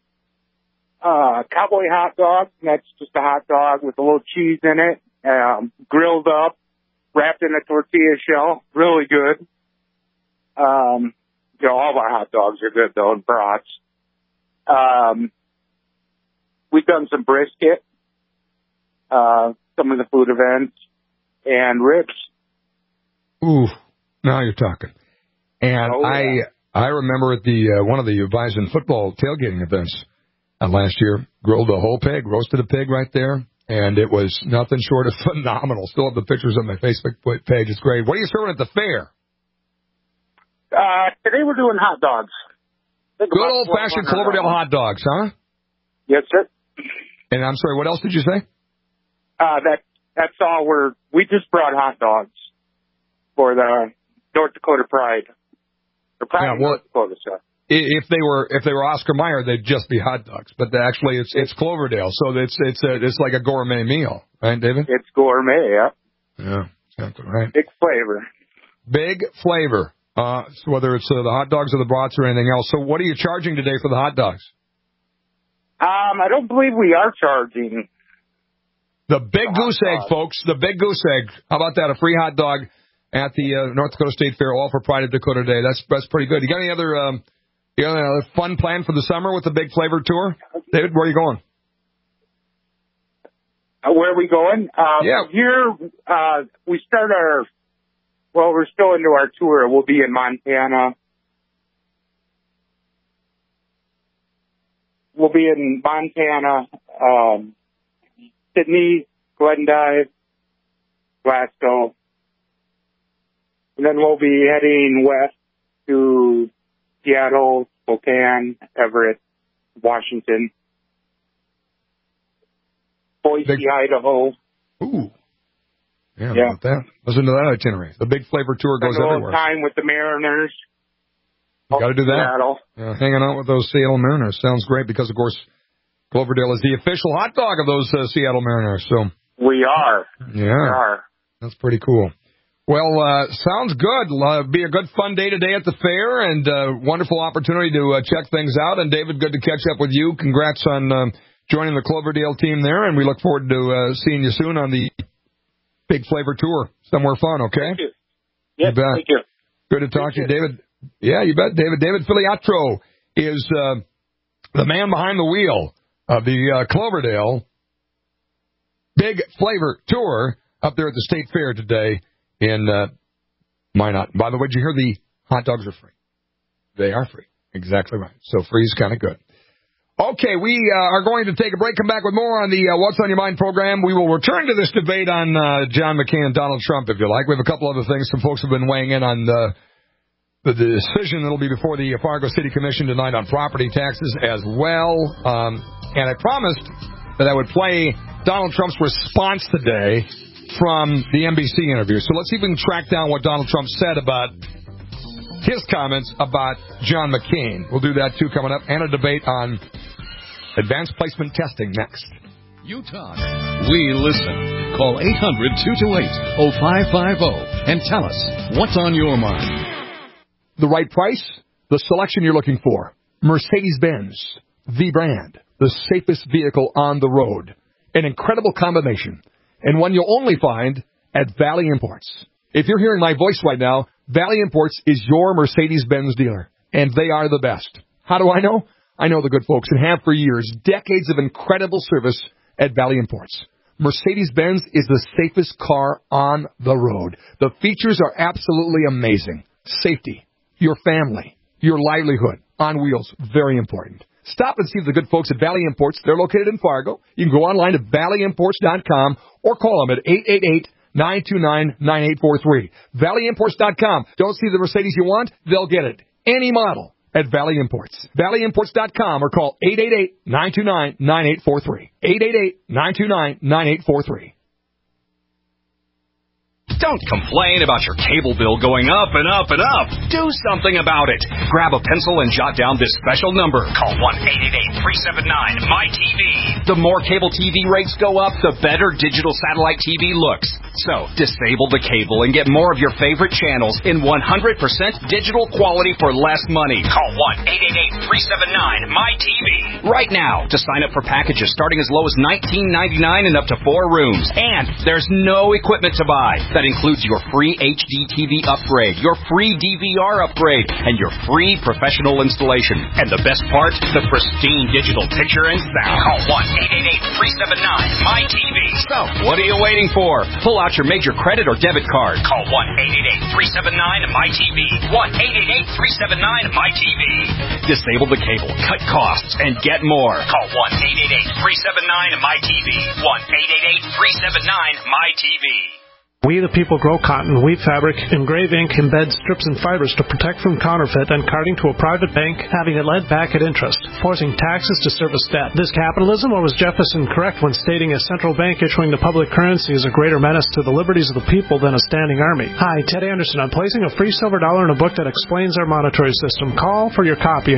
cowboy hot dogs. That's just a hot dog with a little cheese in it, grilled up, wrapped in a tortilla shell. Really good. All of our hot dogs are good though, and brats. We've done some brisket, some of the food events, and ribs. Ooh, now you're talking. And I remember at the one of the Bison football tailgating events last year, grilled a whole pig, roasted a pig right there, and it was nothing short of phenomenal. Still have the pictures on my Facebook page. It's great. What are you serving at the fair? Today we're doing hot dogs. Good old-fashioned Cloverdale hot dogs, huh? Yes, sir. And I'm sorry, what else did you say? That's all we just brought hot dogs for the North Dakota Pride. The Pride of North Dakota stuff. If they were Oscar Mayer, they'd just be hot dogs. But actually, it's Cloverdale, so it's like a gourmet meal, right, David? It's gourmet, yeah. Yeah, exactly right. Big flavor. Big flavor. So whether it's the hot dogs or the brats or anything else. So what are you charging today for the hot dogs? I don't believe we are charging. The Big Goose Egg, folks. The Big Goose Egg. How about that? A free hot dog at the North Dakota State Fair, all for Pride of Dakota Day. That's pretty good. You got any other fun plan for the summer with the Big Flavor Tour? David, where are you going? Where are we going? Here, we start we're still into our tour. We'll be in Montana. Sydney, Glendive, Glasgow. And then we'll be heading west to Seattle, Spokane, Everett, Washington, Boise, Idaho. Ooh. Yeah, about that. Listen to that itinerary. The Big Flavor Tour goes everywhere. Time with the Mariners. You got to do that. Seattle. Hanging out with those Seattle Mariners sounds great because, of course, Cloverdale is the official hot dog of those Seattle Mariners. So we are. Yeah, we are. That's pretty cool. Well, sounds good. Be a good fun day today at the fair, and wonderful opportunity to check things out. And David, good to catch up with you. Congrats on joining the Cloverdale team there, and we look forward to seeing you soon on the Big Flavor Tour. Somewhere fun, okay? Thank you. Yes, you bet. Thank you. Good to talk to you, David. Yeah, you bet, David. David Filiatro is the man behind the wheel of the Cloverdale Big Flavor Tour up there at the State Fair today in Minot. By the way, did you hear the hot dogs are free? They are free. Exactly right. So free is kind of good. Okay, we are going to take a break, come back with more on the What's on Your Mind program. We will return to this debate on John McCain and Donald Trump, if you like. We have a couple other things. Some folks have been weighing in on the decision that will be before the Fargo City Commission tonight on property taxes as well. And I promised that I would play Donald Trump's response today from the NBC interview. So let's see if we can track down what Donald Trump said about his comments about John McCain. We'll do that, too, coming up. And a debate on advanced placement testing next. You talk. We listen. Call 800-228-0550 and tell us what's on your mind. The right price, the selection you're looking for. Mercedes-Benz, the brand, the safest vehicle on the road. An incredible combination, and one you'll only find at Valley Imports. If you're hearing my voice right now, Valley Imports is your Mercedes-Benz dealer, and they are the best. How do I know? I know the good folks and have for years. Decades of incredible service at Valley Imports. Mercedes-Benz is the safest car on the road. The features are absolutely amazing. Safety, your family, your livelihood, on wheels, very important. Stop and see the good folks at Valley Imports. They're located in Fargo. You can go online to valleyimports.com or call them at 888-929-9843. Valleyimports.com. Don't see the Mercedes you want? They'll get it. Any model at Valley Imports. Valleyimports.com or call 888-929-9843. 888-929-9843. Don't complain about your cable bill going up and up and up. Do something about it. Grab a pencil and jot down this special number. Call 1-888-379-MY-TV. The more cable TV rates go up, the better digital satellite TV looks. So, disable the cable and get more of your favorite channels in 100% digital quality for less money. Call 1-888-379-MY-TV right now to sign up for packages starting as low as $19.99 and up to 4 rooms. And there's no equipment to buy. That includes your free HD TV upgrade, your free DVR upgrade, and your free professional installation. And the best part, the pristine digital picture and sound. Call 1-888-379-MY-TV. So, what are you waiting for? Pull out your major credit or debit card. Call 1-888-379-MY-TV. 1-888-379-MY-TV. Disable the cable, cut costs, and get more. Call 1-888-379-MY-TV. 1-888-379-MY-TV. We the people grow cotton, weave fabric, engrave ink, embed strips and fibers to protect from counterfeit and carting to a private bank, having it lent back at interest, forcing taxes to service debt. This capitalism, or was Jefferson correct when stating a central bank issuing the public currency is a greater menace to the liberties of the people than a standing army? Hi, Ted Anderson. I'm placing a free silver dollar in a book that explains our monetary system. Call for your copy,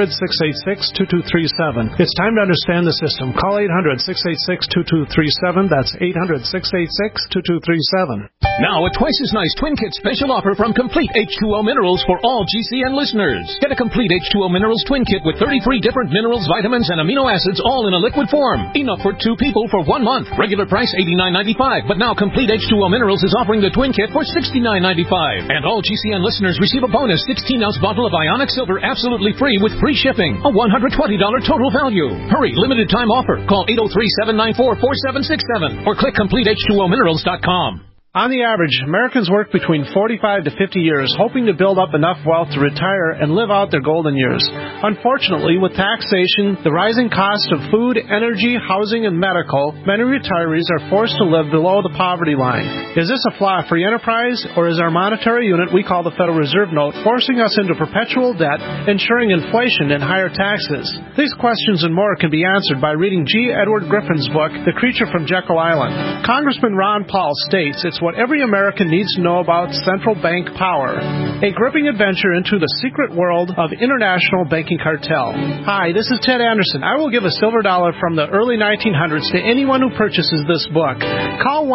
800-686-2237. It's time to understand the system. Call 800-686-2237. That's 800-686-2237. Now, a twice as nice Twin Kit special offer from Complete H2O Minerals for all GCN listeners. Get a Complete H2O Minerals Twin Kit with 33 different minerals, vitamins, and amino acids all in a liquid form. Enough for 2 people for 1 month. Regular price $89.95, but now Complete H2O Minerals is offering the Twin Kit for $69.95. And all GCN listeners receive a bonus 16-ounce bottle of Ionic Silver absolutely free with free shipping. A $120 total value. Hurry, limited time offer. Call 803-794-4767 or click CompleteH2OMinerals.com. On the average, Americans work between 45 to 50 years, hoping to build up enough wealth to retire and live out their golden years. Unfortunately, with taxation, the rising cost of food, energy, housing, and medical, many retirees are forced to live below the poverty line. Is this a flaw free enterprise, or is our monetary unit we call the Federal Reserve Note forcing us into perpetual debt, ensuring inflation and higher taxes? These questions and more can be answered by reading G. Edward Griffin's book, The Creature from Jekyll Island. Congressman Ron Paul states it's what every American needs to know about central bank power. A gripping adventure into the secret world of international banking cartel. Hi, this is Ted Anderson. I will give a silver dollar from the early 1900s to anyone who purchases this book. Call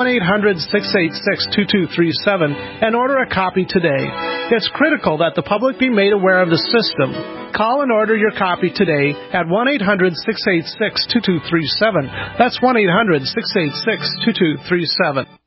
1-800-686-2237 and order a copy today. It's critical that the public be made aware of the system. Call and order your copy today at 1-800-686-2237. That's 1-800-686-2237.